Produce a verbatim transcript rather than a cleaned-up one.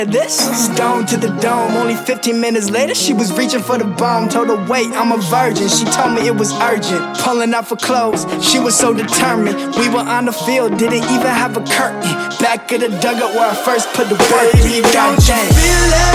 This stone to the dome. Only fifteen minutes later, she was reaching for the bomb. Told her, wait, I'm a virgin. She told me it was urgent. Pulling out for clothes, she was so determined. We were on the field, didn't even have a curtain. Back of the dugout where I first put the work in. Don't you feel it?